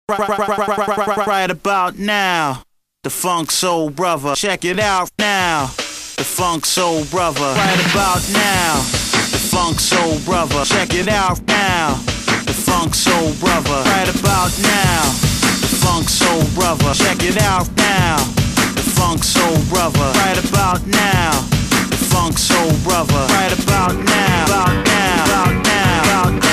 Right about now, the Funk Soul Brother. Check it out now, the Funk Soul Brother. Right about now, the Funk Soul Brother. Check it out now, the Funk Soul Brother. Right about now, the Funk Soul Brother. Check it out now, the Funk Soul Brother. Right about now, the Funk Soul Brother. Right about now, about now, about now, about now.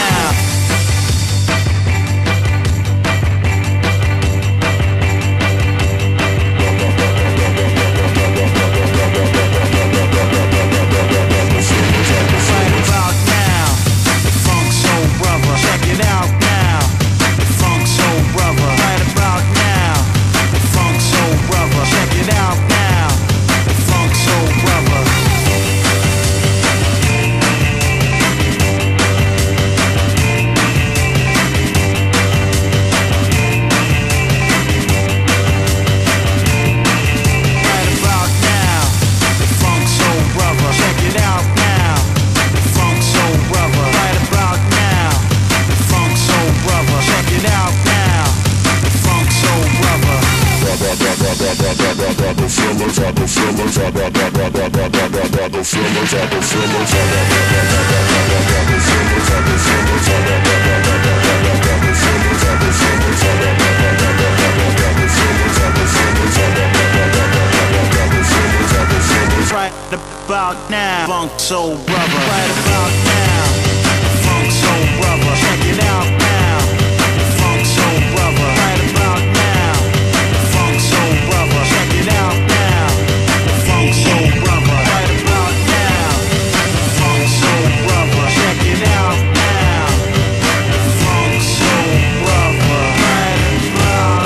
Right about now, Funk Soul Brother. Right about now, Funk Soul Brother. Check it out now, Funk Soul Brother. Right about now, Funk Soul Brother. Check it out now, Funk Soul Brother. Right about now, Funk Soul Brother. Check it out now, Funk Soul Brother. Right about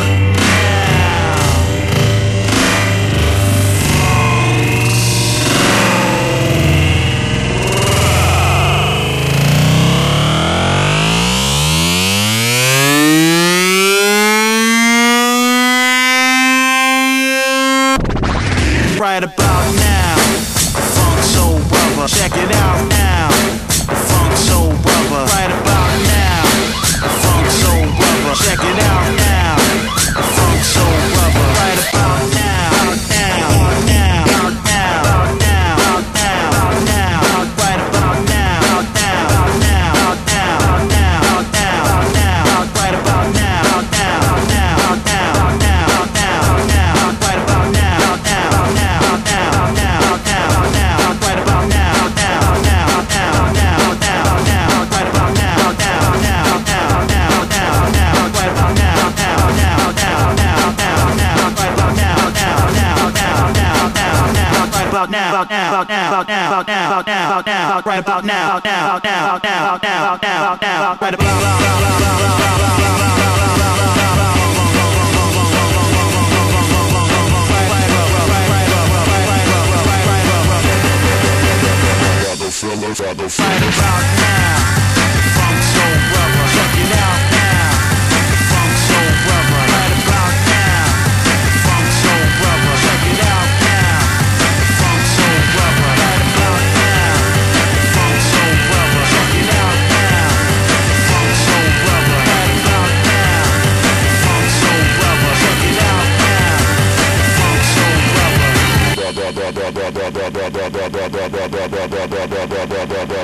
right about now, Funk Soul Brother. Check it out now, Funk Soul Brother. Right about now, Funk Soul Brother. Check it out now, Funk Soul Brother. Right about now, now, now, now, now, now, now, right about now, now, now, now, now, now, now, right about now, now, now, now, now, now, now, right about now, now, now. Right about now, Funk Soul Brother. Check it out now, Funk Soul Brother. Right about now, Funk Soul Brother. Check it out now, Funk Soul Brother. Right about now, Funk Soul Brother. Check it out now, Funk Soul Brother. Right about now, Funk Soul Brother. Check it out now, Funk Soul Brother.